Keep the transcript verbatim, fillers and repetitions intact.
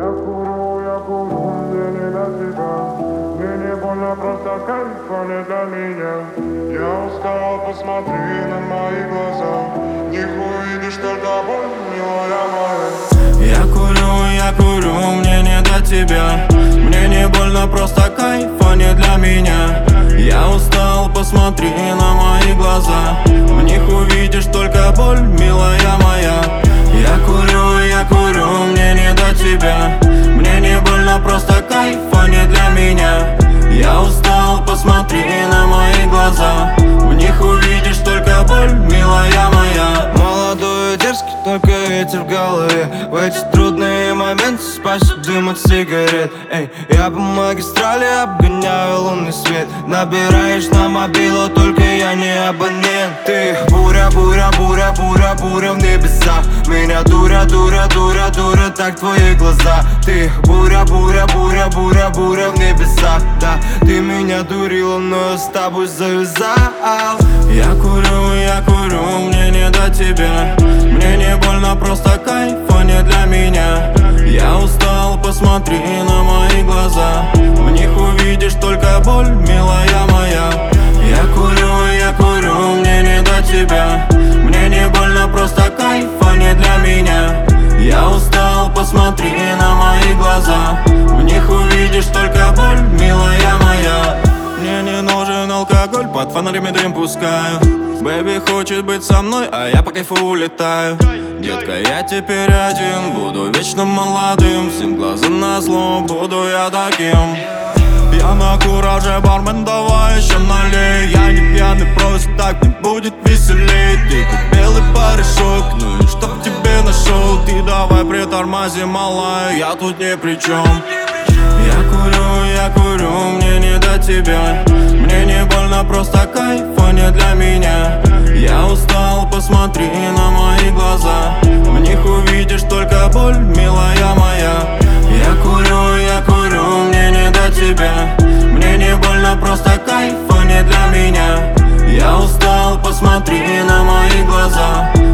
курю, я курю, мне не до тебя. Мне не больно, просто кайф, а не для меня. Я устал, посмотри на мои глаза. В них увидишь только боль, милая моя. Я курю, я курю, мне не до тебя. Мне не больно, просто кайф, а не для меня. Я устал, посмотри на мои глаза. В них увидишь только боль, милая моя. Я курю, я курю, мне не до тебя. Мне не больно, просто кайф, а не для меня. Я устал, посмотри на мои глаза. В них увидишь только боль, милая моя. Молодой и дерзкий, только ветер в голове. В эти трудные моменты спасет дым от сигарет. Эй, я по магистрали обгоняю лунный свет. Набираешь на мобилу, только я не абонент. Ты буря, буря, буря, буря, буря в небесах. Меня дуря, дуря, дуря, дуря, так твои глаза. Ты буря, буря, буря, буря, буря в небесах. Да, ты меня дурила, но я с тобой завязал. Я курю, я курю, мне не до тебя. Мне не больно, просто кайф, а не для меня. Я устал, посмотри на мои глаза. В них увидишь только боль, милая моя. Я курю, я курю, мне не до тебя. Мне не больно, просто кайф, а не для меня. Я устал, посмотри на мои глаза. В них увидишь только боль, милая моя. Мне не нужен алкоголь, под фонарями дым пускаю. Бэби хочет быть со мной, а я по кайфу улетаю. Детка, я теперь один, буду вечно молодым. Всем глазом назло, буду я таким. Я на кураже, бармен, давай еще налей. Я не пьяный, просто так не будет веселей. Ты как белый порошок, ну и чтоб тебе нашел. Ты давай притормози, малая, я тут ни при чем. Я курю, я курю, мне не до тебя. Мне не больно, просто кайф, а не для меня. Я устал, посмотри на мои глаза. В них увидишь только боль, милая моя. Я курю, я курю, мне не до тебя. Мне не больно, просто кайф, а не для меня. Я устал, посмотри на мои глаза.